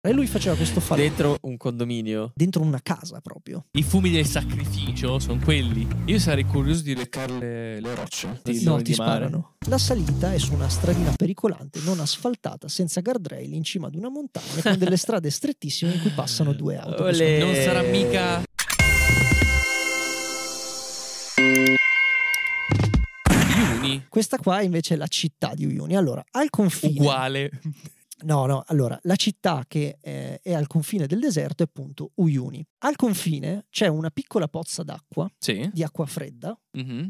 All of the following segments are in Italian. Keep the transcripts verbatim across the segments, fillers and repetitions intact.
E lui faceva questo falò dentro un condominio, dentro una casa proprio. I fumi del sacrificio sono quelli. Io sarei curioso di leccare le rocce. No, ti sparano. La salita è su una stradina pericolante, non asfaltata, senza guardrail, in cima ad una montagna, con delle strade strettissime in cui passano due auto. Olè. Non sarà mica Uyuni? Questa qua invece è la città di Uyuni. Allora, al confine... Uguale. No, no, allora, la città che eh, è al confine del deserto è appunto Uyuni. Al confine c'è una piccola pozza d'acqua, Sì. di acqua fredda. Mm-hmm.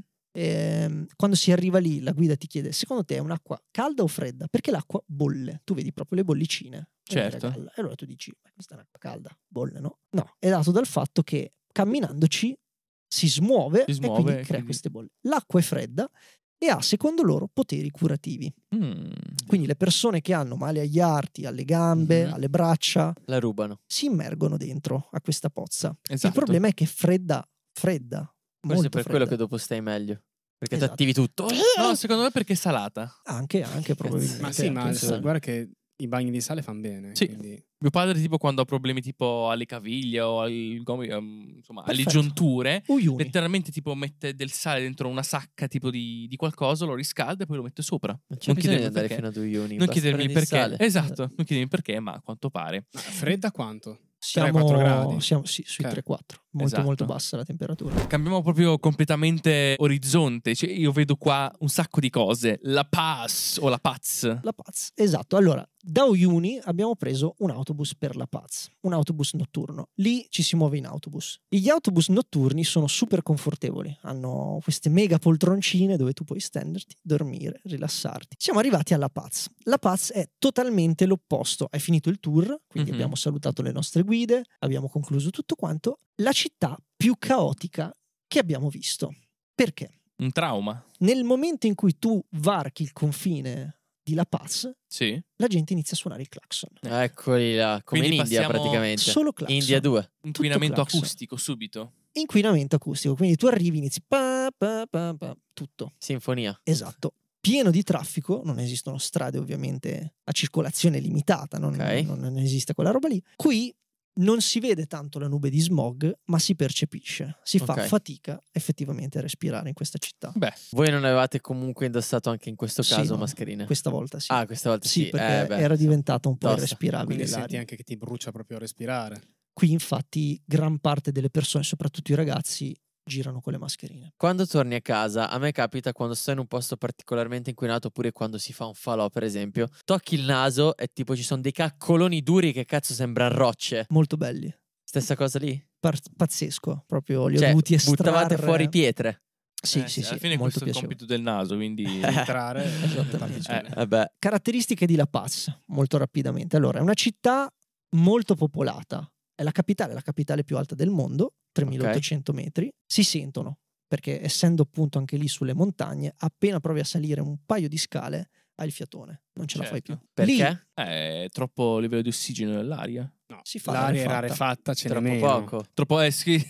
E, quando si arriva lì, la guida ti chiede: secondo te è un'acqua calda o fredda? Perché l'acqua bolle, tu vedi proprio le bollicine. Certo. E allora tu dici: ma questa è un'acqua calda, bolle, no? No, è dato dal fatto che camminandoci si smuove, Si smuove, e quindi crea quindi... queste bolle. L'acqua è fredda e ha, secondo loro, poteri curativi. Mm. Quindi le persone che hanno male agli arti, alle gambe, Mm-hmm. alle braccia, la rubano. si immergono dentro a questa pozza. Esatto. Il problema è che è fredda, fredda. Forse molto per fredda. quello che dopo stai meglio. Perché Esatto. ti attivi tutto. No, secondo me perché è salata. Anche, anche probabilmente. Ma sì, ma attenzione. guarda che i bagni di sale fanno bene. Sì. Quindi... Mio padre tipo quando ha problemi tipo alle caviglie o al gomito, um, insomma alle Perfetto. giunture, Uyuni. letteralmente tipo mette del sale dentro una sacca tipo di, di qualcosa, lo riscalda e poi lo mette sopra. Non c'è bisogno di chiedermi andare perché. fino ad Uyuni. Non basta chiedermi il prendere perché. sale. Esatto, non chiedermi il perché, ma a quanto pare. Ma fredda quanto? Siamo, tre quattro gradi? siamo sì, sui Ok. tre quattro. Molto Esatto. molto bassa la temperatura. Cambiamo proprio completamente orizzonte. Cioè, io vedo qua un sacco di cose. La Paz o la Paz. La Paz, esatto. Allora, da Uyuni abbiamo preso un autobus per La Paz, un autobus notturno. Lì ci si muove in autobus. Gli autobus notturni sono super confortevoli, hanno queste mega poltroncine dove tu puoi stenderti, dormire, rilassarti. Siamo arrivati alla Paz. La Paz è totalmente l'opposto. Hai finito il tour, quindi Mhm. abbiamo salutato le nostre guide, abbiamo concluso tutto quanto. La città più caotica che abbiamo visto. Perché? Un trauma. Nel momento in cui tu varchi il confine di La Paz, Sì. la gente inizia a suonare il clacson. Eccoli là, come Quindi in India passiamo praticamente. Solo clacson. India due. Inquinamento clacson. acustico subito. Inquinamento acustico, quindi tu arrivi, inizi pa, pa, pa, pa, tutto. Sinfonia. Esatto. Pieno di traffico, non esistono strade ovviamente a circolazione limitata, non, Ok. non, non esiste quella roba lì. Qui non si vede tanto la nube di smog, ma si percepisce. Si fa Ok. fatica effettivamente a respirare in questa città. Beh, Voi non avevate comunque indossato anche in questo Sì, caso no, mascherine? Questa volta sì. Ah, questa volta sì. sì, perché Eh, beh, era diventata un po' tosta. irrespirabile Quindi senti l'aria. anche che ti brucia proprio a respirare. Qui infatti gran parte delle persone, soprattutto i ragazzi, girano con le mascherine. Quando torni a casa, a me capita quando sto in un posto particolarmente inquinato, oppure quando si fa un falò, per esempio, tocchi il naso e tipo ci sono dei caccoloni duri che cazzo sembrano rocce. Molto belli. Stessa cosa lì? Par- pazzesco, proprio li ho Cioè, dovuti estrarre. buttavate fuori pietre. Sì, eh, sì, sì, alla fine molto questo è il piacevole. compito del naso, quindi Entrare Esattamente. particelle. Eh. Vabbè, Caratteristiche di La Paz, molto rapidamente. Allora, è una città molto popolata. È la capitale, la capitale più alta del mondo, tremilaottocento metri. Si sentono, perché essendo appunto anche lì sulle montagne, appena provi a salire un paio di scale, hai il fiatone. Non ce la fai più. Certo. perché? Lì è troppo livello di ossigeno nell'aria. No, Si fa l'aria è rarefatta. rarefatta, ce n'è Troppo meno. poco. Troppo eh sì.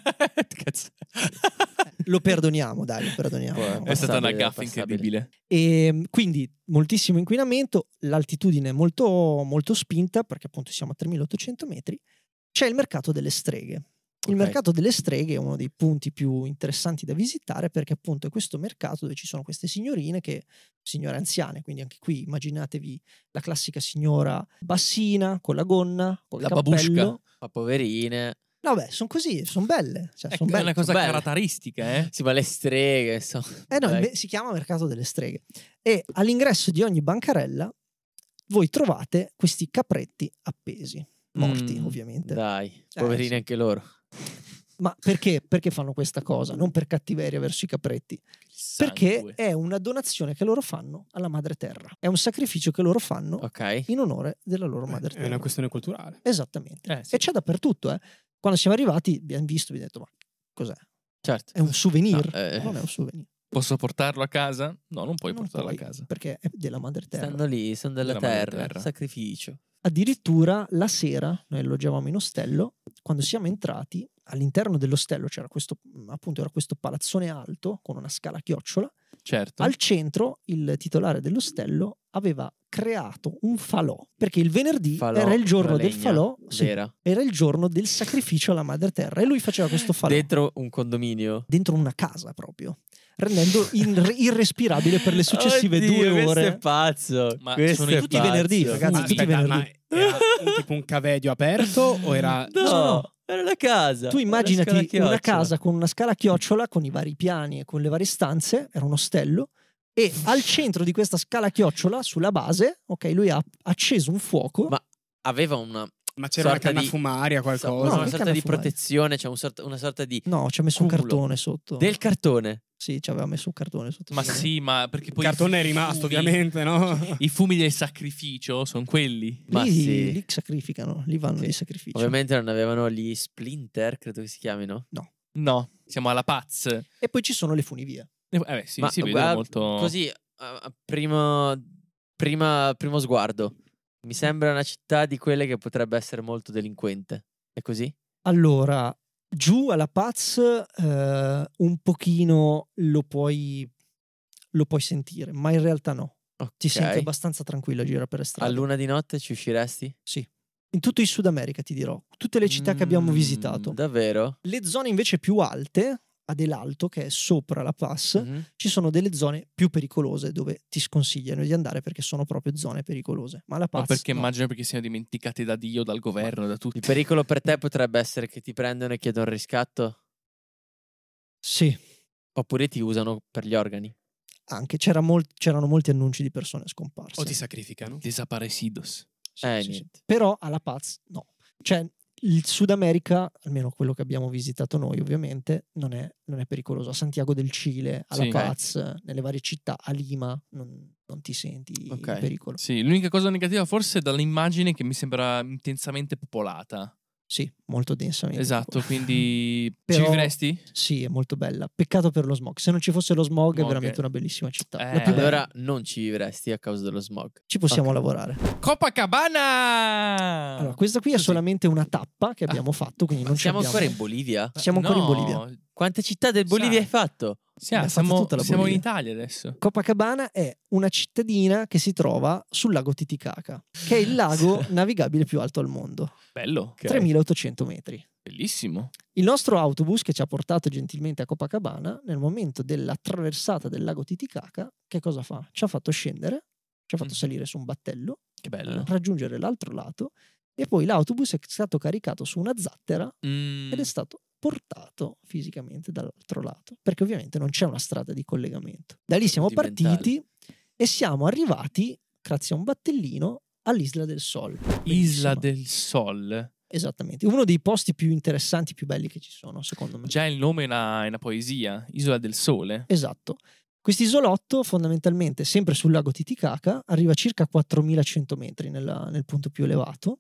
Cazzo. lo perdoniamo, dai, lo perdoniamo. Può- È stata Passabile, una gaffa passabile. incredibile. E quindi moltissimo inquinamento, l'altitudine molto, molto spinta, perché appunto siamo a tremilaottocento metri. C'è il mercato delle streghe. Il Ok. mercato delle streghe è uno dei punti più interessanti da visitare, perché appunto è questo mercato dove ci sono queste signorine, che signore anziane, quindi anche qui immaginatevi la classica signora bassina, con la gonna, con il La cappello. babushka. Ma poverine. No, beh, sono così, sono belle. Cioè, Ecco, son è belle. una cosa belle. caratteristica, eh. Sì, ma le streghe, insomma. Eh no, Dai. inve- si chiama mercato delle streghe. E all'ingresso di ogni bancarella voi trovate questi capretti appesi, morti Mm, ovviamente. Dai, poverini sì. anche loro. Ma perché? Perché fanno questa cosa? Non per cattiveria verso i capretti, perché Sangue. è una donazione che loro fanno alla madre terra. È un sacrificio che loro fanno Ok. in onore della loro Eh, madre È terra. una questione culturale. Esattamente. Eh, sì. E c'è dappertutto, eh. Quando siamo arrivati abbiamo visto, abbiamo detto, ma cos'è? Certo. È un souvenir? No, eh. Non è un souvenir. Posso portarlo a casa? No, non puoi Non portarlo puoi, a casa. perché è della madre terra. Stanno lì, sono della, Della madre terra. terra. Sacrificio. Addirittura la sera, noi alloggiavamo in ostello, quando siamo entrati, all'interno dell'ostello c'era questo, appunto, era questo palazzone alto con una scala a chiocciola. Certo. Al centro il titolare dell'ostello aveva creato un falò, perché il venerdì Falò, era il giorno la del legna falò, sì, vera. era il giorno del sacrificio alla madre terra, e lui faceva questo falò Dentro un condominio. dentro una casa proprio, rendendo in- irrespirabile per le successive Oddio, due questo ore. è pazzo. Ma questo sono è tutti i pazzo. venerdì, ragazzi, Ma tutti i aspetta, ma venerdì. era un, tipo un cavedio aperto o era... No, No, no. era la casa. Tu era la immaginati scala una chiocciola. casa con una scala a chiocciola, con i vari piani e con le varie stanze, era un ostello, e al centro di questa scala a chiocciola, sulla base, ok, lui ha acceso un fuoco. Ma aveva una Ma c'era una sorta canna di- fumaria, so- qualcosa? una che sorta canna di fumaria? protezione, cioè un sorta- una sorta di No, ci ha messo un cumulo. cartone sotto. del cartone. Sì, ci aveva messo un cartone sotto. Ma Sì. sì, ma perché poi Il cartone i è rimasto, fumi- ovviamente, no? I fumi del sacrificio sono quelli. Ma lì, sì. lì sacrificano, lì vanno Sì. di sacrificio. Ovviamente non avevano gli Splinter, credo che si chiamino. No, siamo alla Paz. E poi ci sono le funivie. Eh beh, sì, Ma si vede guarda, molto... così a- a primo, prima, primo sguardo mi sembra una città di quelle che potrebbe essere molto delinquente. È così? Allora, giù alla Paz eh, un pochino lo puoi, lo puoi sentire, ma in realtà no. Ti Ok. senti abbastanza tranquillo a girare per le A strade. luna di notte ci usciresti? Sì. In tutto il Sud America, ti dirò. Tutte le città che abbiamo Mm, visitato. Davvero? Le zone invece più alte, ad Elalto, che è sopra la Paz, Mhm. ci sono delle zone più pericolose dove ti sconsigliano di andare perché sono proprio zone pericolose. Ma la Paz Ma perché no. immagino perché siano dimenticati da Dio, dal governo, da tutti. Il pericolo per te potrebbe essere che ti prendono e chiedono riscatto? Sì, Oppure ti usano per gli organi? anche c'era mol- c'erano molti annunci di persone scomparse. O ti sacrificano? Desaparecidos. Sì, Eh, sì, sì. niente. Però alla Paz no. Cioè, il Sud America, almeno quello che abbiamo visitato noi ovviamente, non è, non è pericoloso. A Santiago del Cile, alla Sì. Paz, nelle varie città, a Lima, non, non ti senti Ok. in pericolo. Sì, l'unica cosa negativa forse è dall'immagine che mi sembra intensamente popolata. Sì, molto densamente. Esatto, quindi Però- ci vivresti? Sì, è molto bella. Peccato per lo smog. Se non ci fosse lo smog, è Smog. veramente una bellissima città. Eh, La più bella. Allora non ci vivresti a causa dello smog. Ci possiamo Ok. lavorare. Copacabana! Allora, questa qui è Così. solamente una tappa che abbiamo fatto, quindi non ci Siamo abbiamo... ancora in Bolivia? Siamo ancora in No, Bolivia. Quante città del Bolivia Sai. hai fatto? Sì, Abbiamo fatto siamo, tutta la siamo in Bolivia. Italia adesso. Copacabana è una cittadina che si trova sul lago Titicaca, che è il lago navigabile più alto al mondo, Bello, Ok. tremilaottocento metri. bellissimo. Il nostro autobus che ci ha portato gentilmente a Copacabana, nel momento della traversata del lago Titicaca, che cosa fa? Ci ha fatto scendere, ci ha fatto Mm. salire su un battello, Che bello. raggiungere l'altro lato, e poi l'autobus è stato caricato su una zattera Mm, ed è stato portato fisicamente dall'altro lato, perché ovviamente non c'è una strada di collegamento. Da lì siamo Rudimentale. partiti e siamo arrivati, grazie a un battellino, all'Isla del Sol. Isla Bellissima. del Sol. Esattamente, uno dei posti più interessanti, più belli che ci sono, secondo me. Già il nome è una, è una poesia. Isola del Sole. Esatto. Quest'isolotto, fondamentalmente, sempre sul lago Titicaca, arriva a circa quattromilacento metri nella- nel punto più elevato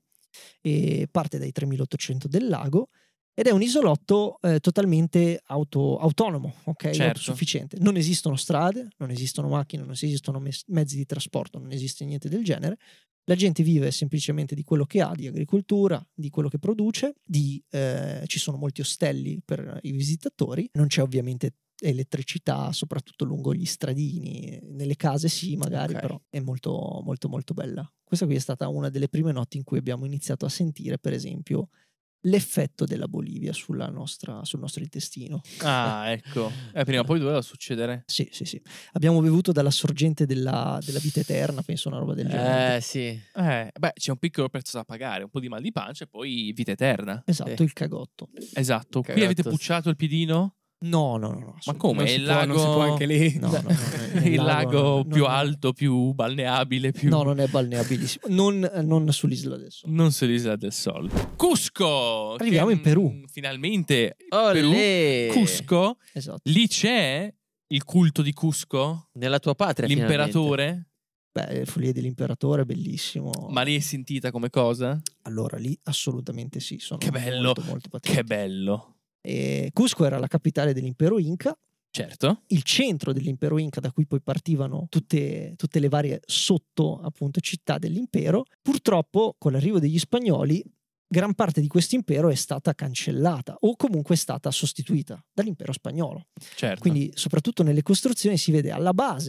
e parte dai tremilaottocento del lago, ed è un isolotto eh, totalmente auto- autonomo, ok? Certo. Autosufficiente. Non esistono strade, non esistono macchine, non esistono mes- mezzi di trasporto, non esiste niente del genere. La gente vive semplicemente di quello che ha, di agricoltura, di quello che produce, di, eh, ci sono molti ostelli per i visitatori, non c'è ovviamente elettricità, soprattutto lungo gli stradini, nelle case sì magari, Ok. però è molto molto molto bella. Questa qui è stata una delle prime notti in cui abbiamo iniziato a sentire, per esempio, l'effetto della Bolivia sulla nostra, sul nostro intestino. Ah, ecco. Eh, prima o poi doveva succedere. Sì, sì, sì. Abbiamo bevuto dalla sorgente della, della vita eterna, penso una roba del genere. Eh sì. Eh, beh, c'è un piccolo prezzo da pagare, un po' di mal di pancia e poi vita eterna. Esatto, sì. il cagotto. Esatto. Qui Cagotto, avete sì. pucciato il piedino? No, no, no. no Ma assolutamente. come? Non si il può- lago... non si può anche lì. No, no, no, nel il lago no, più non- alto, più balneabile, più... No, non è balneabilissimo. Non, non sull'isola del Sole. Non sull'isola del Sol. Cusco! Arriviamo che, in Perù. mm, Finalmente. Olè! Perù. Cusco. Esatto. Lì c'è il culto di Cusco? Nella tua patria L'imperatore? Beh, Follia dell'Imperatore è bellissimo. Ma lì è sentita come cosa? Allora, lì assolutamente sì. Sono Che bello, molto, molto patriottico. Che bello. E Cusco era la capitale dell'impero Inca, Certo. il centro dell'impero Inca, da cui poi partivano tutte, tutte le varie sotto appunto città dell'impero. Purtroppo con l'arrivo degli spagnoli gran parte di questo impero è stata cancellata o comunque è stata sostituita dall'impero spagnolo. Certo. Quindi soprattutto nelle costruzioni si vede alla base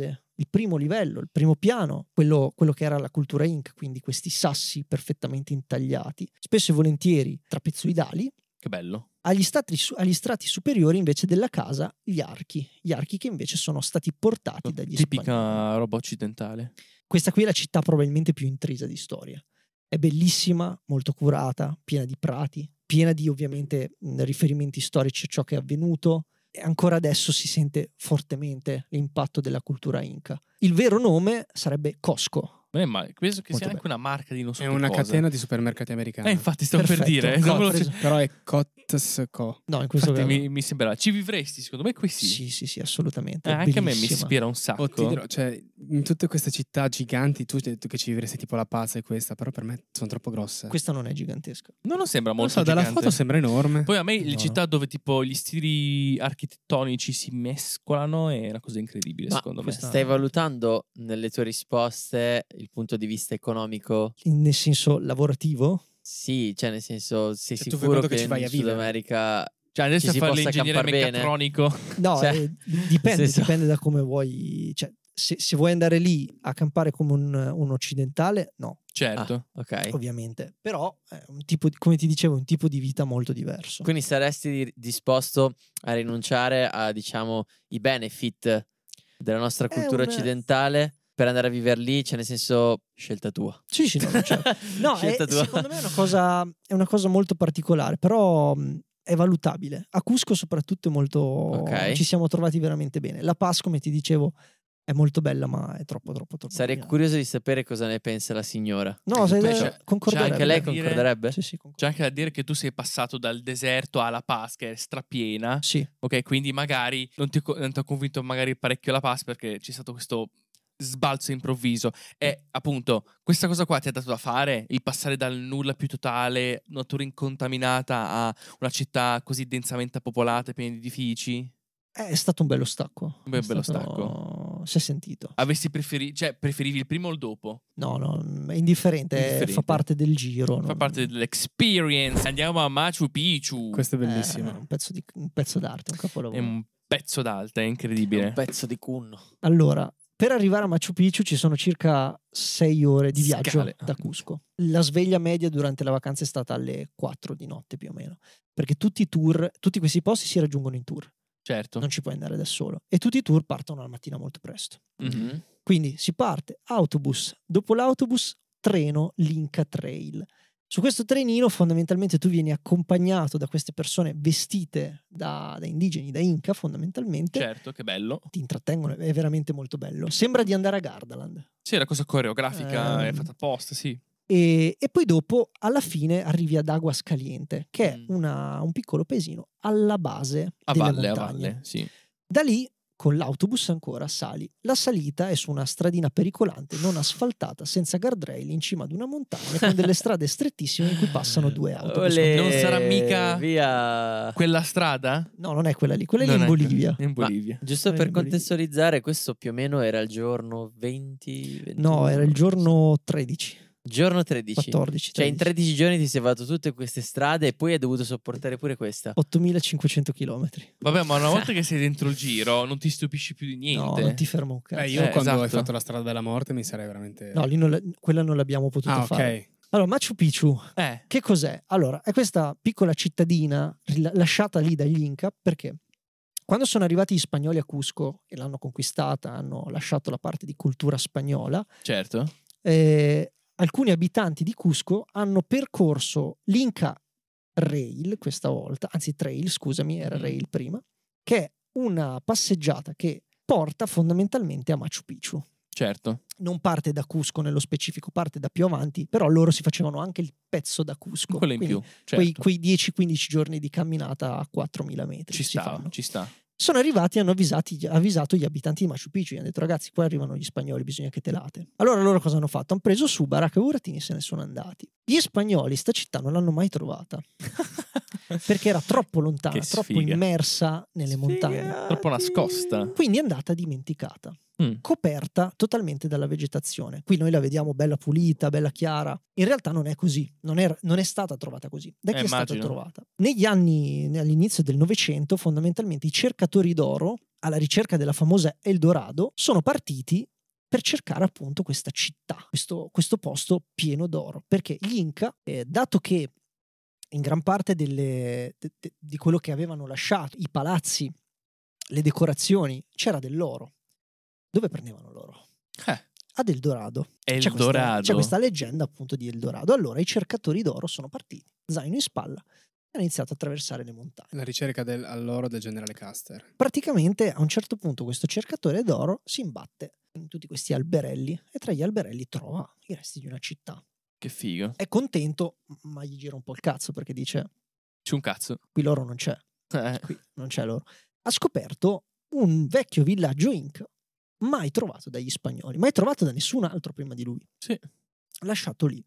il primo livello, il primo piano, quello, quello che era la cultura Inca, quindi questi sassi perfettamente intagliati, spesso e volentieri trapezoidali. Che bello. Agli strati, agli strati superiori invece della casa gli archi, gli archi che invece sono stati portati dagli Tipica spagnoli. roba occidentale. Questa qui è la città probabilmente più intrisa di storia. È bellissima, molto curata, piena di prati, piena di ovviamente mh, riferimenti storici a ciò che è avvenuto. E ancora adesso si sente fortemente l'impatto della cultura Inca. Il vero nome sarebbe Costco. Eh, ma penso che Molto sia anche bello. una marca di non so È che una cosa. catena di supermercati americani. Eh, infatti stavo per Perfetto. dire. No, non me lo- preso- Però è Cotsco. No, in questo infatti caso mi, mi sembra. Ci vivresti, secondo me qui sì. sì, sì, sì, assolutamente. Eh, è anche a me mi bellissima. ispira un sacco. Oh, ti dirò, cioè, in tutte queste città giganti, tu hai detto che ci vivresti tipo La Paz e questa, però per me sono troppo grosse. Questa non è gigantesca. Non lo sembra Non lo molto so, dalla gigante. foto sembra enorme. Poi a me No, le no. città dove tipo gli stili architettonici si mescolano è una cosa incredibile, Ma secondo me. questa- Stai valutando nelle tue risposte il punto di vista economico? In- nel senso lavorativo? Sì, cioè nel senso, sei Cioè, tu fai sicuro conto che, che ci vai in a Sud vivere? America Cioè, adesso ci a si fare possa l'ingegnere campar bene? meccatronico. No, Cioè, eh, dipende, nel senso- dipende da come vuoi. Cioè, se, se vuoi andare lì a campare come un, un occidentale, no, Certo. Ah, ok. ovviamente. Però è un tipo di- come ti dicevo, è un tipo di vita molto diverso. Quindi saresti di- disposto a rinunciare a, diciamo, i benefit della nostra È cultura un- occidentale per andare a vivere lì? Cioè, nel senso, scelta tua. Sì, sì, no, non c'è. No, è, Scelta tua. secondo me è una, cosa, è una cosa molto particolare, però mh, è valutabile. A Cusco soprattutto è molto... Ok. Ci siamo trovati veramente bene. La Paz, come ti dicevo, è molto bella, ma è troppo, troppo, troppo Sarei grande. curioso di sapere cosa ne pensa la signora. No, Di sai, tutto eh, ciò. concorderebbe. Anche lei da dire- concorderebbe? Sì, sì, concordo. C'è anche da dire che tu sei passato dal deserto alla Paz, che è strapiena. Sì. Ok, quindi magari non ti, co- non ti ha convinto magari parecchio la Paz perché c'è stato questo sbalzo improvviso. E appunto, questa cosa qua ti ha dato da fare? Il passare dal nulla più totale, natura incontaminata, a una città così densamente popolata, piena di edifici? È stato un bello stacco. Un bel- È bello stato- Si è sentito. Avessi preferi- cioè, preferivi il primo o il dopo? No, no, è indifferente, Indifferente. fa parte del giro. Fa non- parte dell'experience. Andiamo a Machu Picchu. Questo è eh, bellissimo. un, pezzo di- un pezzo d'arte, un È capolavoro. un pezzo d'alta, è È incredibile. un pezzo di cunno. Allora, per arrivare a Machu Picchu ci sono circa sei ore di viaggio Scale. da Cusco. La sveglia media durante la vacanza è stata alle quattro di notte più o meno, perché tutti i tour, tutti questi posti si raggiungono in tour, Certo. non ci puoi andare da solo. E tutti i tour partono la mattina molto presto. Mhm. Quindi si parte, autobus, dopo l'autobus treno l'Inca Trail. Su questo trenino fondamentalmente tu vieni accompagnato da queste persone vestite da, da indigeni, da Inca fondamentalmente, Certo, che bello. ti intrattengono, è veramente molto bello. Sembra di andare a Gardaland. Sì, la cosa coreografica è Ehm, fatta apposta, sì. E, e poi dopo, alla fine, arrivi ad Aguas Caliente, che è Mm. una- un piccolo paesino alla base A delle valle, a montagne. valle, sì. Da lì, con l'autobus ancora, sali. La salita è su una stradina pericolante, non asfaltata, senza guardrail, in cima ad una montagna, con delle strade strettissime in cui passano due autobus. Olè, Non sarà mica- Via. Quella strada? No, non è quella lì, quella lì è Non in è- Bolivia. In Bolivia. Giusto Eh, per in Bolivia. contestualizzare, questo più o meno era il giorno venti, ventuno, No, era il giorno tredici, giorno tredici. quattordici, Cioè in tredici. tredici giorni ti sei fatto tutte queste strade e poi hai dovuto sopportare pure questa. ottomilacinquecento chilometri. Vabbè, ma una volta che sei dentro il giro non ti stupisci più di No, niente. non ti ferma un cazzo. Beh, io Eh, quando esatto. hai fatto la strada della morte mi sarei veramente... No, lì non la- quella non l'abbiamo potuta ah, ok. fare. Allora, Machu Picchu, Eh, che cos'è? Allora, è questa piccola cittadina rila- lasciata lì dagli Inca perché quando sono arrivati gli spagnoli a Cusco e l'hanno conquistata, hanno lasciato la parte di cultura spagnola, certo. eh, alcuni abitanti di Cusco hanno percorso l'Inca Rail questa volta, anzi Trail, scusami, era Mm. Rail prima, che è una passeggiata che porta fondamentalmente a Machu Picchu. Certo. Non parte da Cusco nello specifico, parte da più avanti, però loro si facevano anche il pezzo da Cusco. Quello in Quindi più. Certo. Quei, quei dieci quindici giorni di camminata a quattromila metri Ci si sta, fanno. ci sta. Sono arrivati e hanno avvisati- avvisato gli abitanti di Machu Picchu. Gli hanno detto: ragazzi, qua arrivano gli spagnoli, bisogna che telate. Allora loro cosa hanno fatto? Hanno preso su baracca e burattini e se ne sono andati. Gli spagnoli sta città non l'hanno mai trovata. perché era troppo lontana, Che troppo sfiga. immersa nelle montagne. Troppo nascosta. Quindi è andata dimenticata, Mm. coperta totalmente dalla vegetazione. Qui noi la vediamo bella pulita, bella chiara. In realtà non è così, non è, non è stata trovata così. Da chi Eh, è stata immagino. trovata? Negli anni, all'inizio del Novecento, fondamentalmente i cercatori d'oro, alla ricerca della famosa Eldorado, sono partiti per cercare appunto questa città, questo, questo posto pieno d'oro. Perché gli Inca, eh, dato che in gran parte delle, de, de, di quello che avevano lasciato, i palazzi, le decorazioni, c'era dell'oro. Dove prendevano l'oro? Eh, Ad Eldorado. C'è Eldorado. questa, c'è questa leggenda appunto di Eldorado. Allora i cercatori d'oro sono partiti, zaino in spalla, e hanno iniziato a attraversare le montagne. La ricerca del, all'oro del generale Custer. Praticamente a un certo punto questo cercatore d'oro si imbatte in tutti questi alberelli e tra gli alberelli trova i resti di una città. che figo. È contento, ma gli gira un po' il cazzo perché dice: C'è un cazzo. qui l'oro non c'è, Eh. qui non c'è l'oro. Ha scoperto un vecchio villaggio Inca mai trovato dagli spagnoli, mai trovato da nessun altro prima di lui. Sì. Lasciato lì.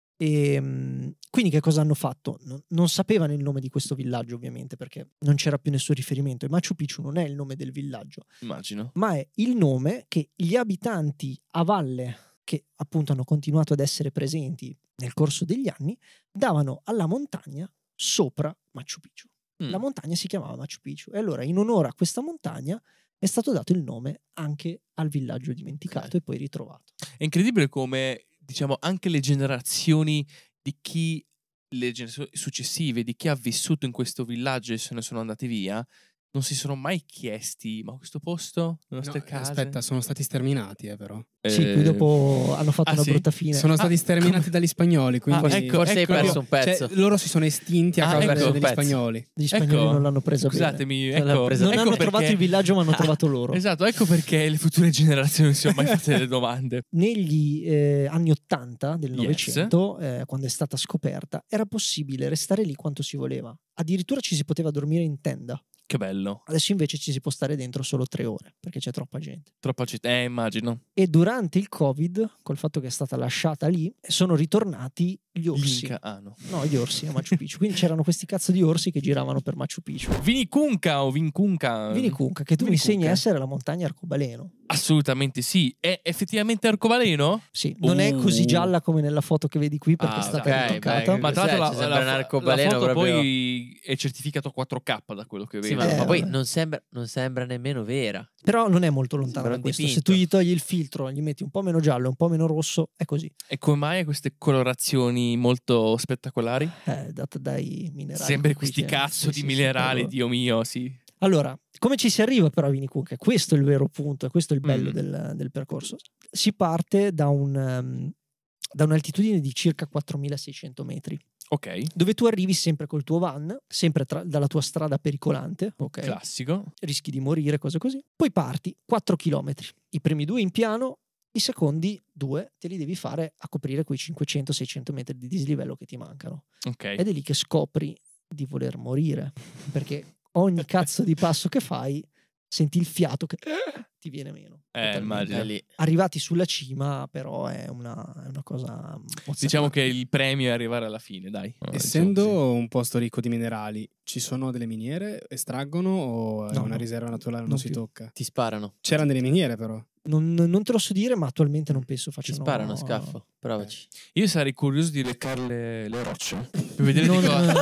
E, mh, quindi che cosa hanno fatto? Non, non sapevano il nome di questo villaggio, ovviamente, perché non c'era più nessun riferimento. E Machu Picchu non è il nome del villaggio, Immagino. ma è il nome che gli abitanti a valle, che appunto hanno continuato ad essere presenti nel corso degli anni, davano alla montagna sopra Machu Picchu. Mm. La montagna si chiamava Machu Picchu e allora in onore a questa montagna è stato dato il nome anche al villaggio dimenticato Ok. e poi ritrovato. È incredibile come, diciamo, anche le generazioni di chi, le generazioni successive, di chi ha vissuto in questo villaggio e se ne sono andati via, non si sono mai chiesti, ma questo posto, le nostre No, case... aspetta, sono stati sterminati, eh, però. Sì, Eh, qui dopo hanno fatto ah, una sì? brutta fine. Sono stati Ah, sterminati come- dagli spagnoli, quindi... Ah, ecco, Forse hai ecco, perso un pezzo. Cioè, loro si sono estinti a Ah, causa ecco, degli un pezzo. spagnoli. Gli spagnoli Ecco, non l'hanno presa bene. Scusatemi, Non l'hanno ecco, presa Non ecco hanno perché- trovato il villaggio, ma hanno trovato loro. Esatto, ecco perché le future generazioni non si sono mai fatte delle domande. Negli eh, anni ottanta del Yes. Novecento, eh, quando è stata scoperta, era possibile restare lì quanto si voleva. Addirittura ci si poteva dormire in tenda. Che bello. Adesso invece ci si può stare dentro solo tre ore, perché c'è troppa gente. Troppa città. Eh, immagino. E durante il Covid, col fatto che è stata lasciata lì, sono ritornati gli orsi. L'inca. Ah, no. No, gli orsi a Machu Picchu. Quindi c'erano questi cazzo di orsi che giravano per Machu Picchu. Vinicunca o Vincunca. Vinicunca, che tu mi Vinicunca. insegni a essere la montagna arcobaleno. Assolutamente sì. È effettivamente arcobaleno? Sì, non è Uh. così gialla come nella foto che vedi qui perché Ah, è stata ok, ritoccata. beh, Ma tra Cos'è? l'altro Ci la, sembra la, un la arcobaleno foto proprio- poi è certificato quattro K da quello che vedo. Sì, ma, Eh, ma poi vabbè. non sembra, non sembra nemmeno vera. Però non è molto lontana Sembra da un questo. dipinto. Se tu gli togli il filtro, gli metti un po' meno giallo e un po' meno rosso, è così. E come mai queste colorazioni molto spettacolari? È data dai minerali. Sempre con cui questi c'è- cazzo sì, di sì, minerali, sì, Dio mio, sì. Allora, come ci si arriva però a Vinicunca? Questo è il vero punto e questo è il bello Mm. del, del percorso. Si parte da, un, um, da un'altitudine di circa quattromilaseicento metri, Ok, dove tu arrivi sempre col tuo van, sempre tra- dalla tua strada pericolante, ok? classico. Rischi di morire, cose così. Poi parti quattro chilometri. I primi due in piano, i secondi due te li devi fare a coprire quei cinquecento seicento metri di dislivello che ti mancano. Ok. Ed è lì che scopri di voler morire, perché ogni cazzo di passo che fai senti il fiato che ti viene meno. Eh, totalmente. immagino. È lì. Arrivati sulla cima, però è una, è una cosa mozzarella. Diciamo che il premio è arrivare alla fine, dai. Essendo Diciamo un posto ricco di minerali, ci sono delle miniere? Estraggono o è No, una no. riserva naturale, non, Non si più. tocca? Ti sparano. C'erano delle miniere però. Non, non te lo so dire, ma attualmente non penso Ti facciano... sparano, scaffo. Provaci. così. Io sarei curioso di leccare le rocce. Per vedere Non- di cosa...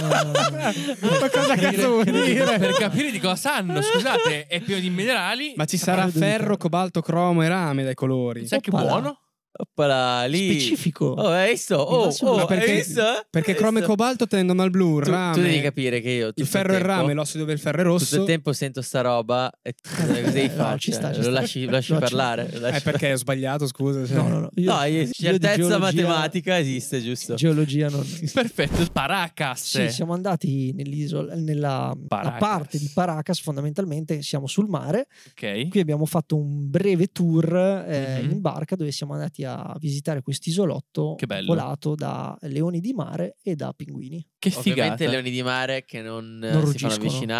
Ma cosa cazzo vuol dire? Per capire di cosa sanno, scusate, è pieno di minerali. Ma ci sarà Credo di ferro, no. cobalto, cromo e rame dai colori. Sai che Oppala. buono? Oppala, lì. Specifico. Oh, hai visto? Oh, va su- oh, Ma hai perché, visto? perché Hai cromo e visto? cobalto tendono al blu, il Tu, rame. tu devi capire che io tutto il ferro e il tempo- rame, l'ossido del ferro è Tutto rosso. il tempo sento sta roba e cosa devi Eh, fare? no, ci sta, ci lo sta. lasci, lo lasci No, ci- parlare. lo lasci Eh, perché ho sbagliato, scusa. cioè. No, no, no. Io, No, io- io di certezza geologia- matematica esiste, giusto? Geologia non... Perfetto, Paracas. Sì, siamo andati nell'isola, nella Paracas. la parte di Paracas, fondamentalmente siamo sul mare. Ok. Qui abbiamo fatto un breve tour eh, Mhm. in barca dove siamo andati a visitare questo isolotto Che bello. volato da leoni di mare e da pinguini. Che Ovviamente figata. leoni di mare che non, eh, Non si fanno ruggiscono. avvicinare.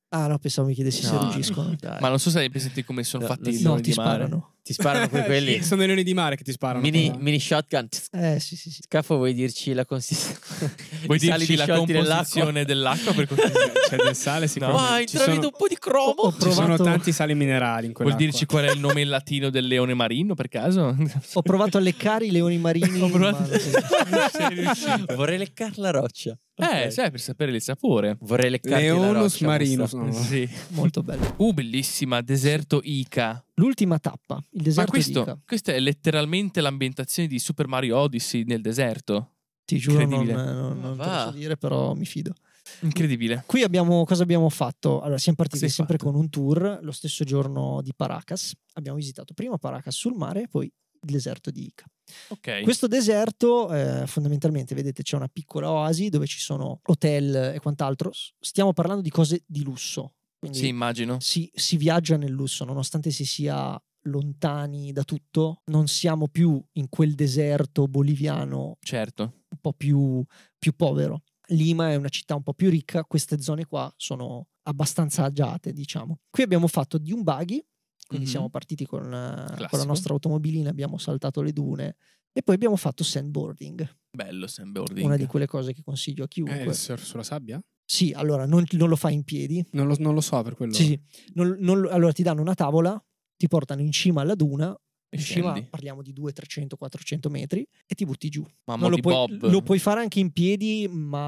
Ah no, pensavo mi chiedessi se No, ruggiscono. no, dai. Ma non so se hai presente come sono No, fatti i No, leoni ti di mare. sparano. Ti sparano pure quelli. Sono i leoni di mare che ti sparano. Mini, però. mini shotgun. Eh sì sì sì. Scafo, vuoi dirci la consistenza? Vuoi I sali dirci la disciolti nell'acqua? composizione dell'acqua per cortesia? C'è del sale No. sicuramente. Ah, Ci intravedo sono, un po' di cromo. Ho ci sono provato- tanti sali minerali in Vuol quell'acqua. dirci qual è il nome in latino del leone marino, per caso? Ho provato a leccare i leoni marini. Ho provato- ma non Sei riuscito. Vorrei leccar la roccia. Eh, Ok. sai, per sapere il sapore. Vorrei leccarti la Leonus roccia. marinus. Mustafa. no. Sì. Molto bello. Uh, bellissima, deserto Ica. L'ultima tappa, il Ma deserto di questo, Ica. questa è letteralmente l'ambientazione di Super Mario Odyssey nel deserto. Ti giuro, non, Incredibile. non, non te lo Va. so dire, però mi fido. Incredibile. Qui abbiamo cosa abbiamo fatto? Allora, siamo partiti Cosa hai sempre fatto? con un tour lo stesso giorno di Paracas. Abbiamo visitato prima Paracas sul mare e poi il deserto di Ica. Ok. Questo deserto, eh, fondamentalmente, vedete, c'è una piccola oasi dove ci sono hotel e quant'altro. S- Stiamo parlando di cose di lusso. Quindi Sì, immagino. si, si viaggia nel lusso, nonostante si sia lontani da tutto. Non siamo più in quel deserto boliviano Certo. un po' più, più povero. Lima è una città un po' più ricca, queste zone qua sono abbastanza agiate, diciamo. Qui abbiamo fatto di un buggy, quindi Mhm. siamo partiti con, eh, con la Classico. nostra automobilina, abbiamo saltato le dune e poi abbiamo fatto sandboarding, Bello sandboarding. una di quelle cose che consiglio a Eh, chiunque. il surf sulla sabbia? Sì, allora non, non lo fai in piedi. Non lo, non lo so per quello. Sì, sì. Non- non lo- allora ti danno una tavola, ti portano in cima alla duna, E in cima scendi. parliamo di duecento, trecento, quattrocento metri e ti butti giù. Mamma Non lo, di puoi, Bob. lo puoi fare anche in piedi,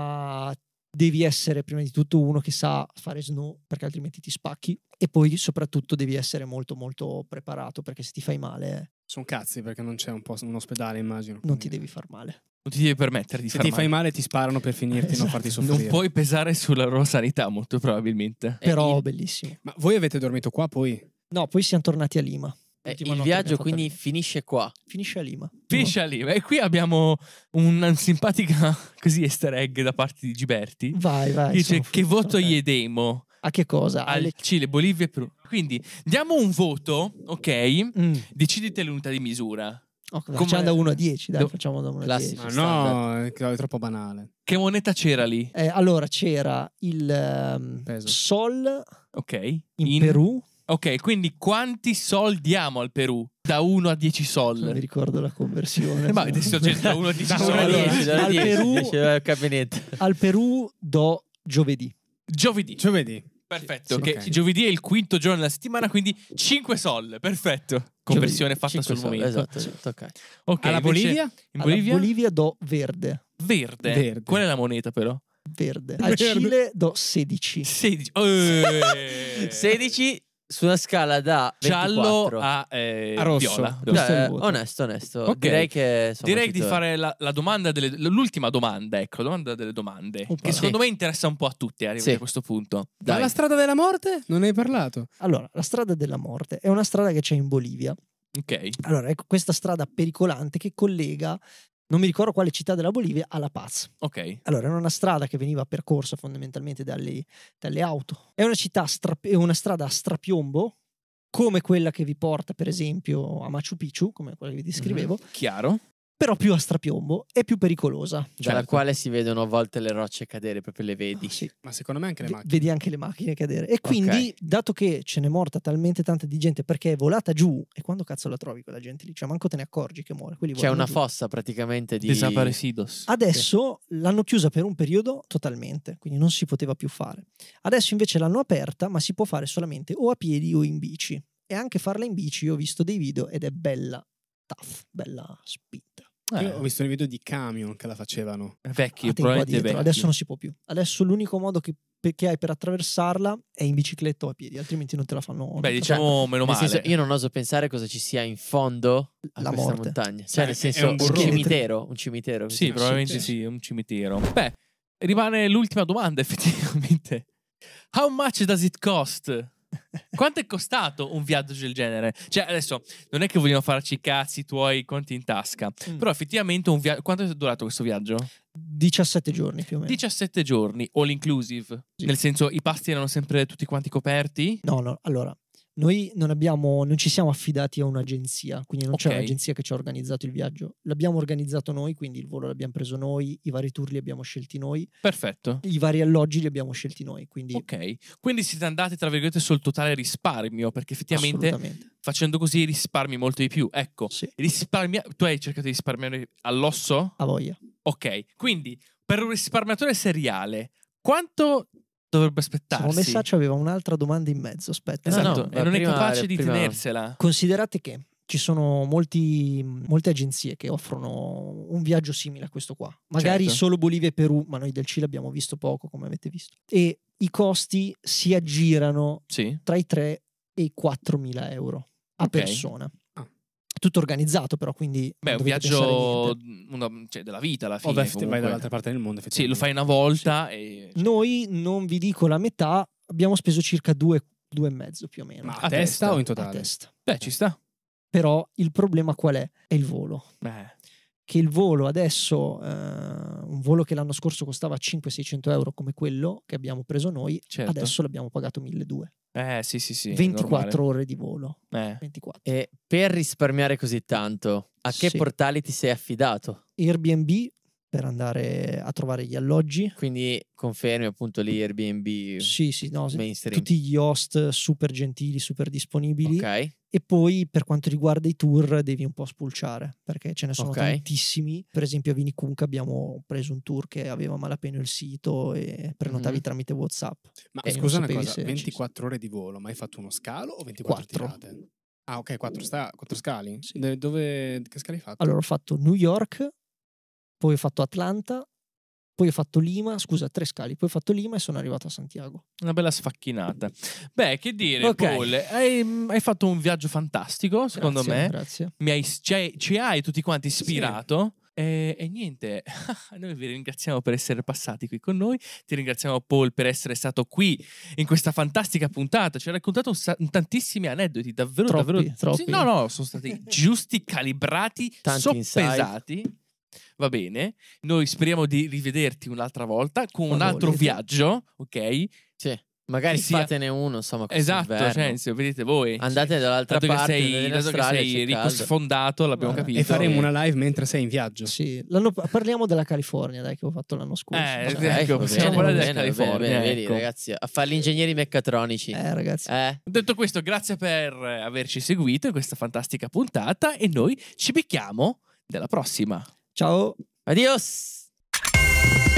ma devi essere prima di tutto uno che sa fare snow, perché altrimenti ti spacchi. E poi soprattutto devi essere molto molto preparato, perché se ti fai male Sono cazzi perché non c'è un, posto, un ospedale, immagino. non ti devi far male. Non ti devi permettere di Se far ti fai male. male ti sparano per finirti, non Esatto. farti soffrire. Non puoi pesare sulla loro sanità, molto probabilmente. Eh, Però il- bellissimo. Ma voi avete dormito qua poi? No, poi siamo tornati a Lima. Eh, L'ultima il notte viaggio abbiamo fatto a quindi Lima. finisce qua. Finisce a Lima. Finisce lì. E qui abbiamo una simpatica così easter egg da parte di Giberti. Vai, vai. Che dice sono- che voto ok. gli demo A che cosa? al Alle- Cile, Bolivia e Perù. Quindi diamo un voto, ok? Mm. Decidete l'unità di misura. Ok, Come- facciamo da uno a dieci, dai, Do- facciamo da uno a Classico. dieci. Ma no, è è troppo banale. Che moneta c'era lì? Eh, allora c'era il ehm, Peso. Sol Ok. in, Perù, Ok, quindi quanti sol diamo al Perù? Da uno a dieci non mi sol. ricordo la conversione. Eh, ma adesso c'è da uno a dieci Da sol. uno a Allora, dieci. allora, al dieci, Perù- dieci, eh, caminetto. Al Perù do giovedì. Giovedì. Giovedì. Perfetto, Sì, che ok. giovedì è il quinto giorno della settimana, quindi cinque sol. Perfetto. Conversione fatta Cinque sul soldi, momento. Esatto, esatto, ok. Ok, Alla invece Bolivia? In Alla Bolivia? Bolivia do verde. Verde. Verde. Qual è la moneta però? Verde. Al Verde. Cile do sedici. sedici. Eh. sedici su una scala da Giallo ventiquattro. a, eh, A rosso. viola. Questo è il Eh, voto. onesto, onesto. Ok. Direi che insomma, Direi ci di torno. fare la, la domanda delle, l'ultima domanda, ecco, la domanda delle domande, Oppa. che secondo Sì. me interessa un po' a tutti arrivati Sì. a questo punto. Ma Dai. la strada della morte? Non ne hai parlato? Allora, la strada della morte è una strada che c'è in Bolivia. Ok. Allora, ecco questa strada pericolante che collega, non mi ricordo quale città della Bolivia, a La Paz. Ok. Allora, era una strada che veniva percorsa fondamentalmente dalle, dalle auto. È una città, stra- è una strada a strapiombo, come quella che vi porta, per esempio, a Machu Picchu, come quella che vi descrivevo, Chiaro. però più a strapiombo e più pericolosa. Dalla certo. quale si vedono a volte le rocce cadere, proprio le vedi. Sì, Ma secondo me anche le v- macchine. vedi anche le macchine cadere. E quindi, dato che ce n'è morta talmente tanta di gente perché è volata giù, e quando cazzo la trovi quella gente lì? Cioè, manco te ne accorgi che muore. Quelli C'è volano una giù. fossa praticamente di... Desaparecidos. Adesso l'hanno chiusa per un periodo totalmente, quindi non si poteva più fare. Adesso invece l'hanno aperta, ma si può fare solamente o a piedi o in bici. E anche farla in bici, io ho visto dei video ed è bella tough, bella spinta. Eh, Io ho visto il video di camion che la facevano. vecchi, A tempo probabilmente addietro. vecchi. Adesso non si può più. Adesso l'unico modo che, che hai per attraversarla è in bicicletta o a piedi, altrimenti non te la fanno. Beh, non te la diciamo meno Nel male. senso, io non oso pensare cosa ci sia in fondo a La questa morte. montagna. Eh, Cioè, nel è senso, un un, burrone. cimitero. Un cimitero. Sì, così. probabilmente sì, sì, è un cimitero. Beh, rimane l'ultima domanda, effettivamente. How much does it cost? Quanto è costato un viaggio del genere? Cioè, adesso non è che vogliono farci i cazzi tuoi conti in tasca, Mm. però effettivamente un viaggio. Quanto è durato questo viaggio? diciassette giorni più o meno. diciassette giorni, all inclusive. Sì. Nel senso, i pasti erano sempre tutti quanti coperti? No, no, allora, Noi non abbiamo, non ci siamo affidati a un'agenzia, quindi non Ok. c'è un'agenzia che ci ha organizzato il viaggio. L'abbiamo organizzato noi, quindi il volo l'abbiamo preso noi, i vari tour li abbiamo scelti noi, Perfetto. i vari alloggi li abbiamo scelti noi, quindi Ok, quindi siete andati tra virgolette sul totale risparmio, perché effettivamente assolutamente. facendo così risparmi molto di più. Ecco, Sì, risparmia... tu hai cercato di risparmiare all'osso? a voglia. Ok, quindi per un risparmiatore seriale, quanto dovrebbe aspettarsi? Secondo me Saccia aveva un'altra domanda in mezzo, aspetta. No, Esatto, no, e non è prima- capace di prima- tenersela. Considerate che ci sono molti, molte agenzie che offrono un viaggio simile a questo qua. Magari Certo. solo Bolivia e Perù, ma noi del Cile abbiamo visto poco, come avete visto. E i costi si aggirano Sì. tra i tre e i quattromila euro a Ok. persona. Ah. Tutto organizzato però, quindi Beh, non un dovete pensare viaggio niente. una- cioè, della vita alla fine. Vabbè, vai comunque. dall'altra parte del mondo, Sì, effettivamente. lo fai una volta e... Noi, non vi dico la metà, abbiamo speso circa due, due e mezzo più o meno. Ma a, A testa, testa? o in a totale? testa. Beh, ci sta. Però il problema qual è? È il volo. Eh, Che il volo adesso, eh, un volo che l'anno scorso costava cinquecento-seicento euro come quello che abbiamo preso noi, certo. adesso l'abbiamo pagato milleduecento. Eh, sì, sì, sì. ventiquattro ore di volo. normale. Eh. ventiquattro. E per risparmiare così tanto, a che Sì. portali ti sei affidato? Airbnb per andare a trovare gli alloggi. Quindi confermi appunto lì Airbnb Sì, sì, no, sì. mainstream. Tutti gli host super gentili, super disponibili. Ok. E poi per quanto riguarda i tour devi un po' spulciare perché ce ne sono Ok. tantissimi. Per esempio a Vinicunca abbiamo preso un tour che aveva malapena il sito e prenotavi Mhm. tramite WhatsApp. Ma E non scusa una sapevi cosa, se ci- ventiquattro ore di volo, ma hai fatto uno scalo o ventiquattro Quattro. tirate? Ah, ok, quattro, sta- quattro scali? Sì. De- dove, che scali hai fatto? Allora ho fatto New York, poi ho fatto Atlanta, poi ho fatto Lima, scusa, tre scali, poi ho fatto Lima e sono arrivato a Santiago. Una bella sfacchinata. Beh, che dire, Ok. Paul, hai, hai fatto un viaggio fantastico, secondo Grazie, me. Grazie. Mi hai, ci, hai, ci hai tutti quanti ispirato. E, e niente, noi vi ringraziamo per essere passati qui con noi. Ti ringraziamo, Paul, per essere stato qui in questa fantastica puntata. Ci hai raccontato un sa- tantissimi aneddoti, davvero, Troppi, davvero. troppi. Sì, no, no, sono stati giusti, calibrati, Tanti insight. soppesati. Va bene, noi speriamo di rivederti un'altra volta con un Quando altro volete. viaggio, ok? Sì. Magari Che sia- fatene uno, insomma, Esatto, quest'inverno. cioè, se vedete voi. Andate dall'altra dato che parte, sei, andate in dato che Australia, sei c'è ricco caldo. sfondato, l'abbiamo Guarda, capito. E faremo una live mentre sei in viaggio. Sì, l'anno- parliamo della California, dai, che ho fatto l'anno scorso. Eh, Ok. ecco, va possiamo bene, parlare va della bene, va bene, California, bene, vedi, ecco. ragazzi, a fare gli ingegneri meccatronici. Eh, ragazzi. Eh? Detto questo, grazie per averci seguito in questa fantastica puntata e noi ci becchiamo nella prossima. Ciao. Adios!